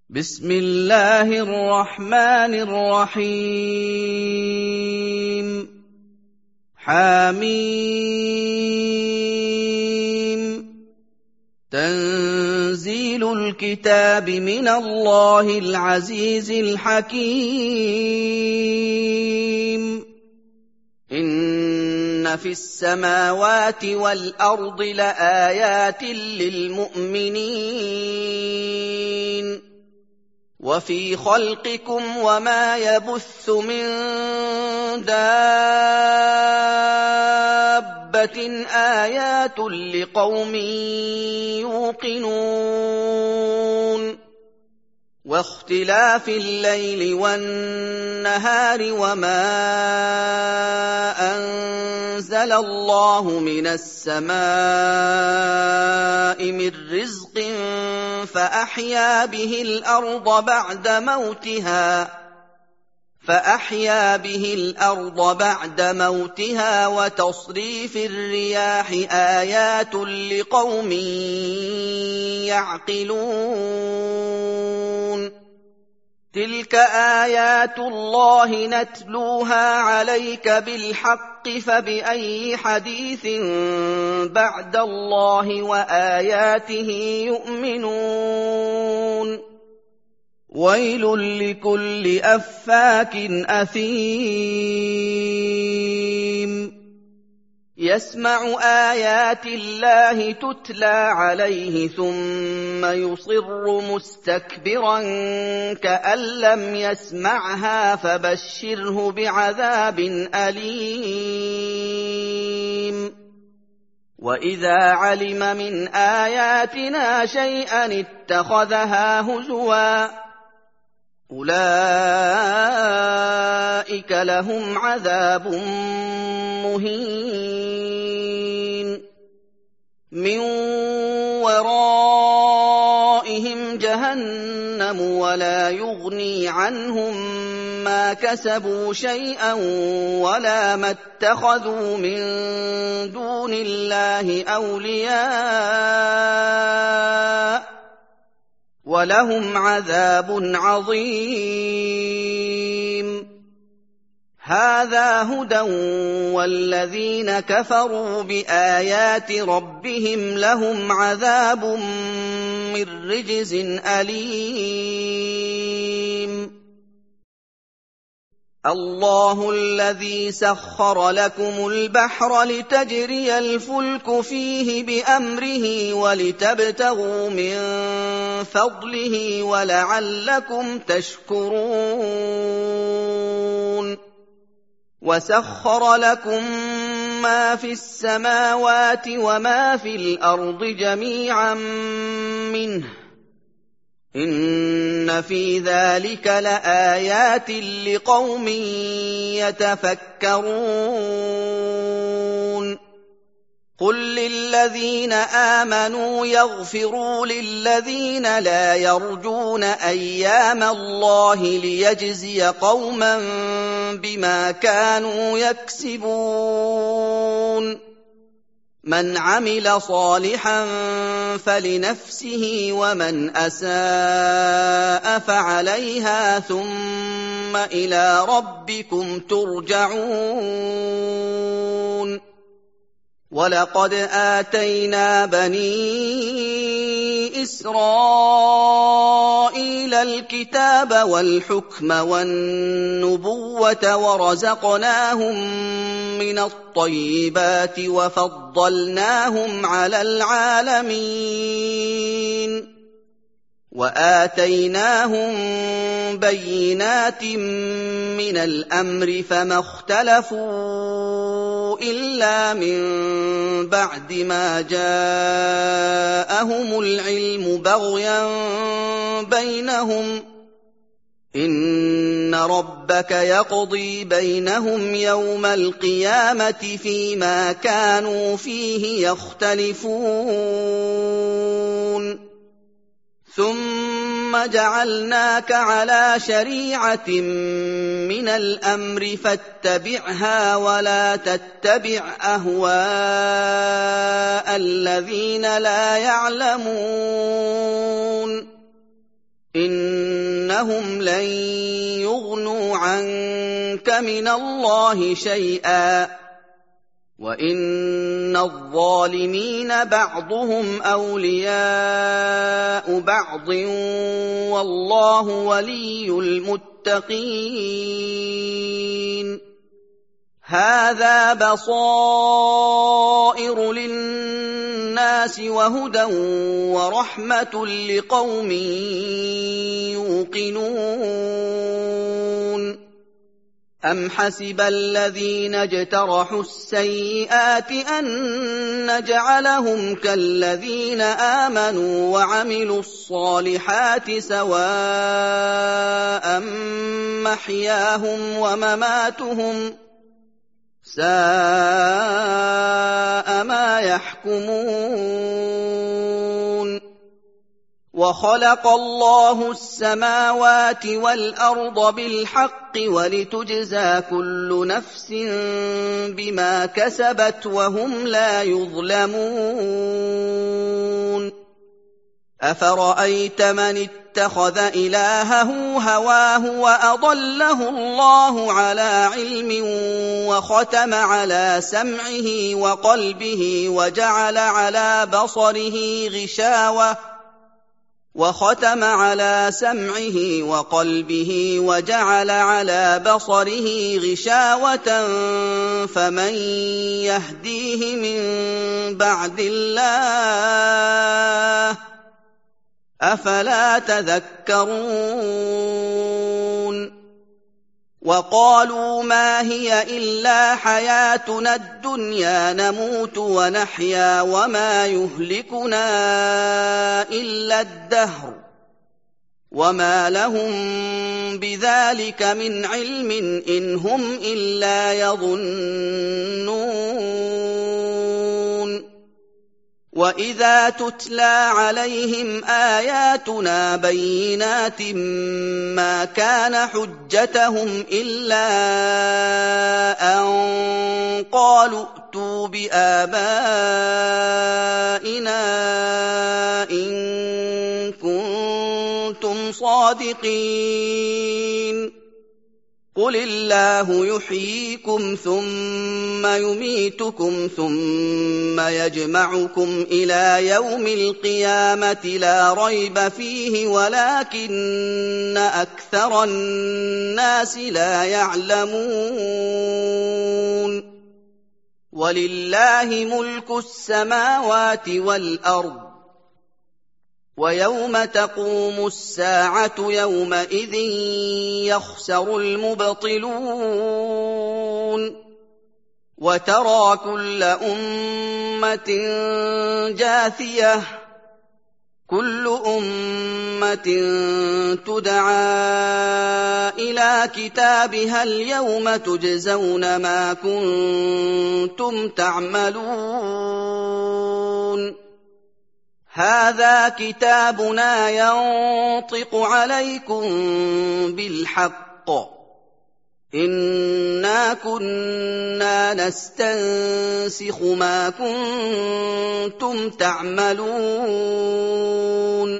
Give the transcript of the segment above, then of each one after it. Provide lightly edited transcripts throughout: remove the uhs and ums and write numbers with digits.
بسم الله الرحمن الرحيم حم تنزيل الكتاب من الله العزيز الحكيم إن في السماوات والأرض لآيات للمؤمنين وفي خلقكم وما يبث من دابة آيات لقوم يوقنون واختلاف الليل والنهار وما أنزل الله من السماء من رزق فأحيا به الأرض بعد موتها وتصريف الرياح آيات لقوم يعقلون تلك آيات الله نتلوها عليك بالحق فبأي حديث بعد الله وآياته يؤمنون ويل لكل أفاك أثيم يسمع آيات الله تتلى عليه ثم يصر مستكبرا كأن لم يسمعها فبشره بعذاب أليم وإذا علم من آياتنا شيئا اتخذها هزوا أولئك لهم عذاب مهين من ورائهم جهنم ولا يغني عنهم ما كسبوا شيئا ولا ما اتخذوا من دون الله أولياء ولهم عذاب عظيم هذا هدى والذين كفروا بآيات ربهم لهم عذاب من رجز أليم الله الذي سخر لكم البحر لتجري الفلك فيه بأمره ولتبتغوا من فضله ولعلكم تشكرون وسخر لكم ما في السماوات وما في الأرض جميعا منه إن في ذلك لآيات لقوم يتفكرون قل للذين آمنوا يغفروا للذين لا يرجون أيام الله ليجزي قوما بما كانوا يكسبون من عمل صالحا فلنفسه ومن أساء فعليها ثم إلى ربكم ترجعون ولقد آتينا بني إسرائيل الكتاب والحكم والنبوة ورزقناهم من الطيبات وفضلناهم على العالمين وآتيناهم بينات من الأمر فما اختلفوا إلا من بعد ما جاءهم العلم بغيا بينهم إن ربك يقضي بينهم يوم القيامة فيما كانوا فيه يختلفون ثم جعلناك على شريعة من الأمر فاتبعها ولا تتبع أهواء الذين لا يعلمون يحسبونهم لن يغنوا عنك من الله شيئا وإن الظالمين بعضهم أولياء بعض والله ولي المتقين هذا بصائر للناس وهدى ورحمة لقوم يوقنون أم حسب الذين اجترحوا السيئات أن نجعلهم كالذين آمنوا وعملوا الصالحات سواء محياهم ومماتهم ساء ما يحكمون وخلق الله السماوات والأرض بالحق ولتجزى كل نفس بما كسبت وهم لا يظلمون أفرأيت من اتخذ إلهه هواه وأضله الله على علم وختم على سمعه وقلبه وجعل على بصره غشاوة فمن يهديه من بعد الله أفلا تذكرون وقالوا ما هي إلا حياتنا الدنيا نموت ونحيا وما يهلكنا إلا الدهر وما لهم بذلك من علم إن هم إلا يظنون وإذا تتلى عليهم آياتنا بينات ما كان حجتهم إلا أن قالوا ائتوا بآبائنا إن كنتم صادقين قل الله يحييكم ثم يميتكم ثم يجمعكم إلى يوم القيامة لا ريب فيه ولكن أكثر الناس لا يعلمون ولله ملك السماوات والأرض ويوم تقوم الساعة يومئذ يخسر المبطلون وترى كل أمة جاثية كل أمة تدعى إلى كتابها اليوم تجزون ما كنتم تعملون هذا كتابنا ينطق عليكم بالحق إنا كنا نستنسخ ما كنتم تعملون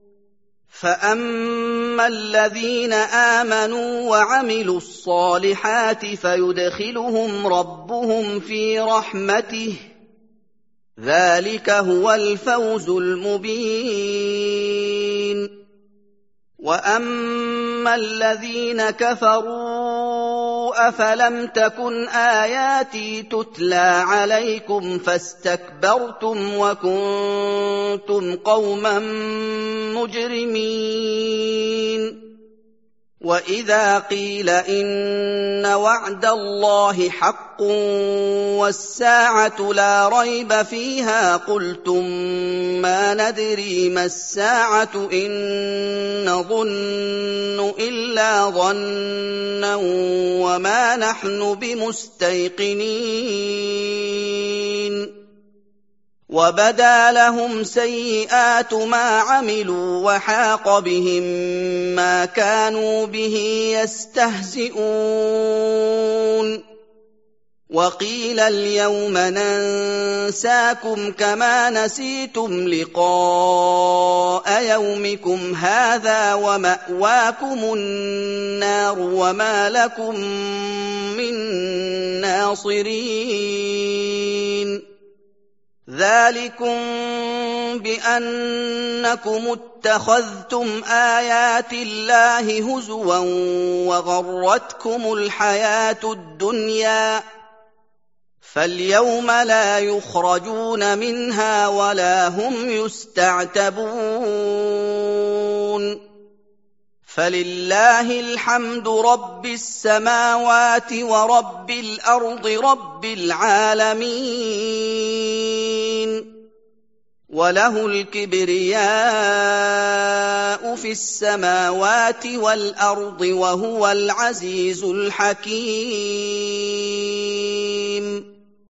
فأما الذين آمنوا وعملوا الصالحات فيدخلهم ربهم في رحمته ذلك هو الفوز المبين وأما الذين كفروا أفلم تكن آياتي تتلى عليكم فاستكبرتم وكنتم قوما مجرمين وإذا قيل إن وعد الله حق والساعة لا ريب فيها قلتم ما ندري ما الساعة إن نظن إلا ظنا وما نحن بمستيقنين وبدا لهم سيئات ما عملوا وحاق بهم ما كانوا به يستهزئون وقيل اليوم ننساكم كما نسيتم لقاء يومكم هذا ومأواكم النار وما لكم من ناصرين ذلكم بأنكم اتخذتم آيات الله هزوا وغرتكم الحياة الدنيا فاليوم لا يخرجون منها ولا هم يستعتبون فلله الحمد رب السماوات ورب الأرض رب العالمين وله الكبرياء في السماوات والأرض وهو العزيز الحكيم